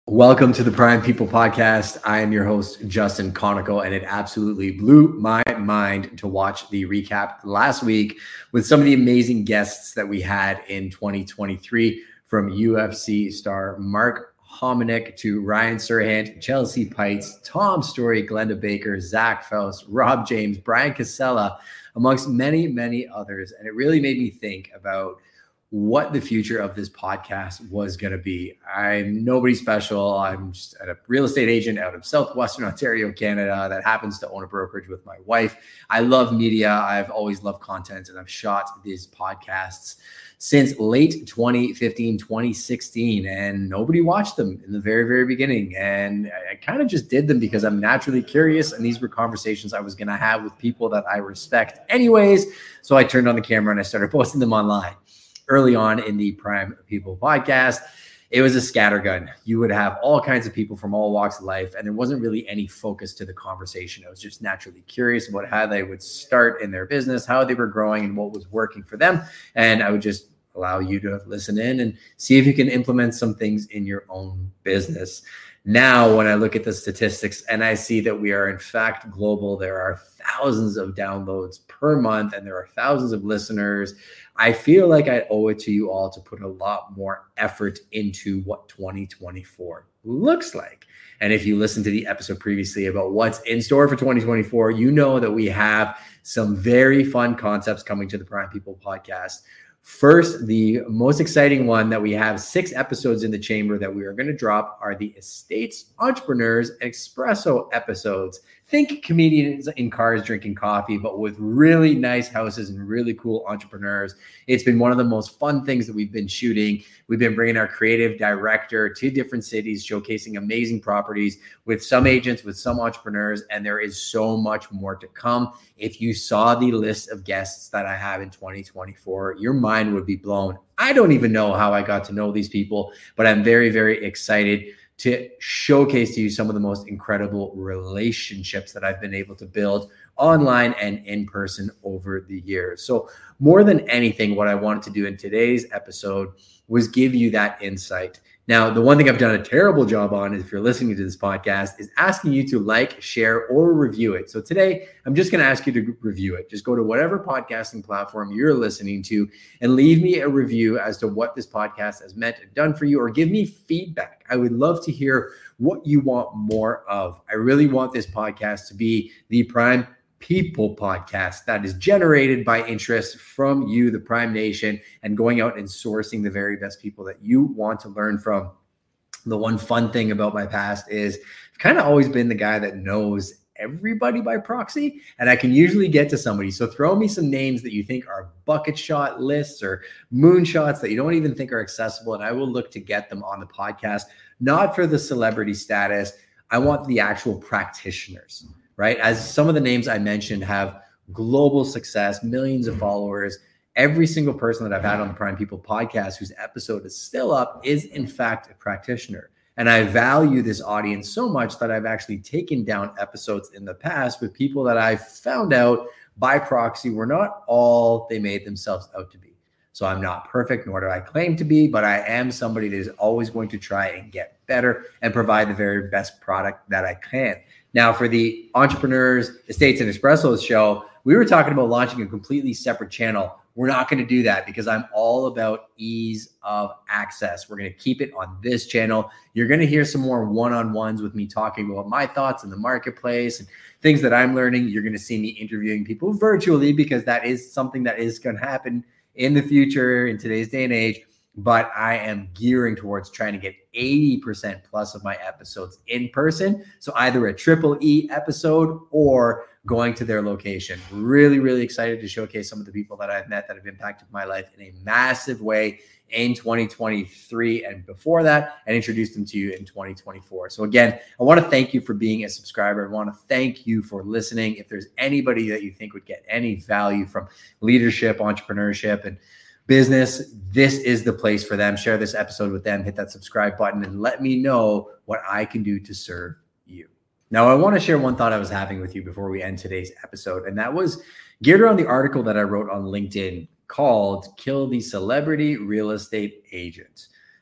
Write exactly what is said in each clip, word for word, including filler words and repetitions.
Welcome to the Prime People Podcast. I am your host, Justin Conico, and it absolutely blew my mind to watch the recap last week with some of the amazing guests that we had in twenty twenty-three, from U F C star Mark Hominick to Ryan Serhant, Chelsea Pites, Tom Story, Glenda Baker, Zach Faust, Rob James, Brian Casella, amongst many, many others. And it really made me think about what the future of this podcast was going to be. I'm nobody special. I'm just a real estate agent out of Southwestern Ontario, Canada, that happens to own a brokerage with my wife. I love media. I've always loved content, and I've shot these podcasts since late twenty fifteen, twenty sixteen, and nobody watched them in the very, very beginning. And I kind of just did them because I'm naturally curious, and these were conversations I was going to have with people that I respect anyways. So I turned on the camera and I started posting them online. Early on in the Prime People Podcast, it was a scattergun. You would have all kinds of people from all walks of life, and there wasn't really any focus to the conversation. I was just naturally curious about how they would start in their business, how they were growing, and what was working for them. And I would just allow you to listen in and see if you can implement some things in your own business. Now, when I look at the statistics and I see that we are in fact global, there are thousands of downloads per month and there are thousands of listeners, I feel like I owe it to you all to put a lot more effort into what twenty twenty-four looks like. And if you listened to the episode previously about what's in store for twenty twenty-four, you know that we have some very fun concepts coming to the Prime People Podcast. First, the most exciting one that we have six episodes in the chamber that we are going to drop are the Estates Entrepreneurs Espresso episodes. Think comedians in cars drinking coffee, but with really nice houses and really cool entrepreneurs. It's been one of the most fun things that we've been shooting. We've been bringing our creative director to different cities, showcasing amazing properties with some agents, with some entrepreneurs, and there is so much more to come. If you saw the list of guests that I have in twenty twenty-four, your mind would be blown. I don't even know how I got to know these people, but I'm very, very excited to showcase to you some of the most incredible relationships that I've been able to build online and in person over the years. So more than anything, what I wanted to do in today's episode was give you that insight. Now, the one thing I've done a terrible job on, is if you're listening to this podcast, is asking you to like, share, or review it. So today, I'm just going to ask you to review it. Just go to whatever podcasting platform you're listening to and leave me a review as to what this podcast has meant and done for you, or give me feedback. I would love to hear what you want more of. I really want this podcast to be the Prime People Podcast that is generated by interest from you, the Prime Nation, and going out and sourcing the very best people that you want to learn from. The one fun thing about my past is I've kind of always been the guy that knows everybody by proxy, and I can usually get to somebody. So throw me some names that you think are bucket shot lists or moonshots that you don't even think are accessible, and I will look to get them on the podcast, not for the celebrity status. I want the actual practitioners. Right? As some of the names I mentioned have global success, millions of followers, every single person that I've had on the Prime People Podcast whose episode is still up is in fact a practitioner. And I value this audience so much that I've actually taken down episodes in the past with people that I found out by proxy were not all they made themselves out to be. So I'm not perfect, nor do I claim to be, but I am somebody that is always going to try and get better and provide the very best product that I can. Now, for the Entrepreneurs, Estates, and Espressos show, we were talking about launching a completely separate channel. We're not going to do that because I'm all about ease of access. We're going to keep it on this channel. You're going to hear some more one-on-ones with me talking about my thoughts in the marketplace and things that I'm learning. You're going to see me interviewing people virtually because that is something that is going to happen in the future in today's day and age. But I am gearing towards trying to get eighty percent plus of my episodes in person. So either a triple E episode or going to their location. Really, really excited to showcase some of the people that I've met that have impacted my life in a massive way in twenty twenty-three and before that, and introduce them to you in twenty twenty-four. So again, I want to thank you for being a subscriber. I want to thank you for listening. If there's anybody that you think would get any value from leadership, entrepreneurship, and business, this is the place for them. Share this episode with them, hit that subscribe button, and let me know what I can do to serve you. Now, I want to share one thought I was having with you before we end today's episode, and that was geared around the article that I wrote on LinkedIn called Kill the Celebrity Real Estate Agent.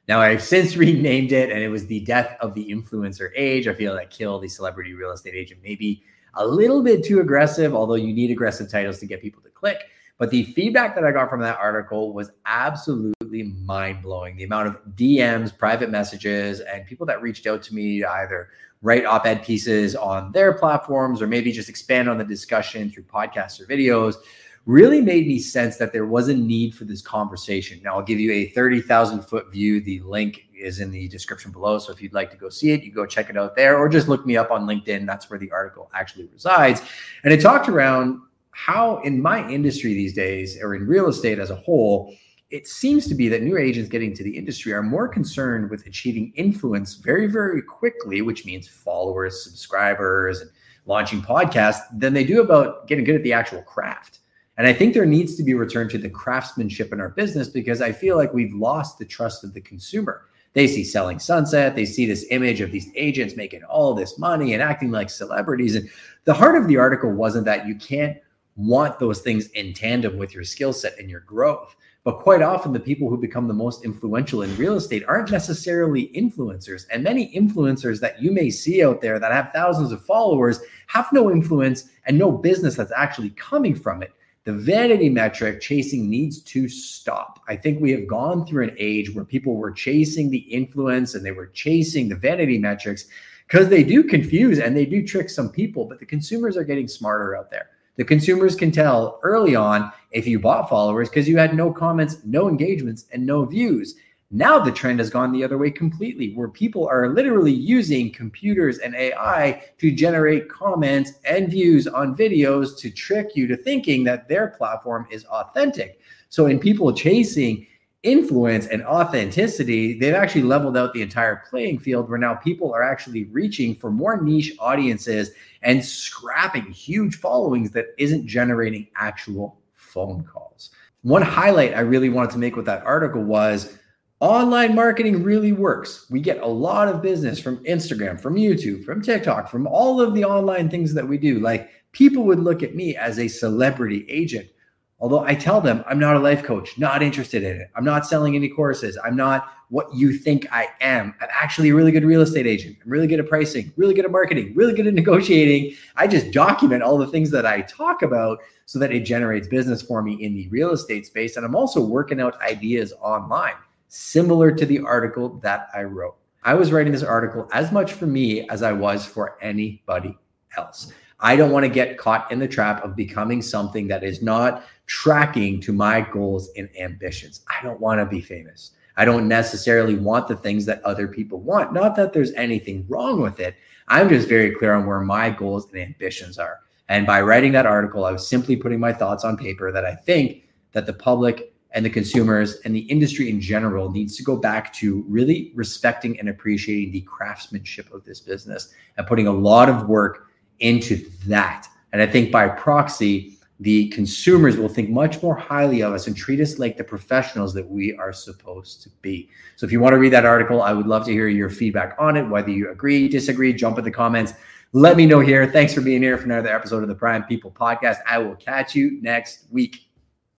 Now, I've since renamed it, and it was The Death of the Influencer Age. I feel like Kill the Celebrity Real Estate Agent maybe a little bit too aggressive, although you need aggressive titles to get people to click. But the feedback that I got from that article was absolutely mind-blowing. The amount of D Ms, private messages, and people that reached out to me to either write op-ed pieces on their platforms or maybe just expand on the discussion through podcasts or videos really made me sense that there was a need for this conversation. Now, I'll give you a thirty thousand foot view. The link is in the description below. So if you'd like to go see it, you go check it out there, or just look me up on LinkedIn. That's where the article actually resides. And it talked around how in my industry these days, or in real estate as a whole, it seems to be that new agents getting to the industry are more concerned with achieving influence very, very quickly, which means followers, subscribers, and launching podcasts, than they do about getting good at the actual craft. And I think there needs to be a return to the craftsmanship in our business, because I feel like we've lost the trust of the consumer. They see Selling Sunset. They see this image of these agents making all this money and acting like celebrities. And the heart of the article wasn't that you can't want those things in tandem with your skill set and your growth. But quite often, the people who become the most influential in real estate aren't necessarily influencers. And many influencers that you may see out there that have thousands of followers have no influence and no business that's actually coming from it. The vanity metric chasing needs to stop. I think we have gone through an age where people were chasing the influence and they were chasing the vanity metrics, because they do confuse and they do trick some people, but the consumers are getting smarter out there. The consumers can tell early on if you bought followers because you had no comments, no engagements, and no views. Now the trend has gone the other way completely, where people are literally using computers and A I to generate comments and views on videos to trick you to thinking that their platform is authentic. So in people chasing influence and authenticity, they've actually leveled out the entire playing field, where now people are actually reaching for more niche audiences and scrapping huge followings that isn't generating actual phone calls. One highlight I really wanted to make with that article was online marketing really works. We get a lot of business from Instagram, from YouTube, from TikTok, from all of the online things that we do. Like, people would look at me as a celebrity agent. Although I tell them I'm not a life coach, not interested in it. I'm not selling any courses. I'm not what you think I am. I'm actually a really good real estate agent. I'm really good at pricing, really good at marketing, really good at negotiating. I just document all the things that I talk about so that it generates business for me in the real estate space. And I'm also working out ideas online, similar to the article that I wrote. I was writing this article as much for me as I was for anybody else. I don't want to get caught in the trap of becoming something that is not tracking to my goals and ambitions. I don't want to be famous. I don't necessarily want the things that other people want. Not that there's anything wrong with it. I'm just very clear on where my goals and ambitions are. And by writing that article, I was simply putting my thoughts on paper that I think that the public and the consumers and the industry in general needs to go back to really respecting and appreciating the craftsmanship of this business and putting a lot of work into that. And I think by proxy, the consumers will think much more highly of us and treat us like the professionals that we are supposed to be. So if you want to read that article, I would love to hear your feedback on it, whether you agree, disagree, jump in the comments. Let me know here. Thanks for being here for another episode of the Prime People Podcast. I will catch you next week.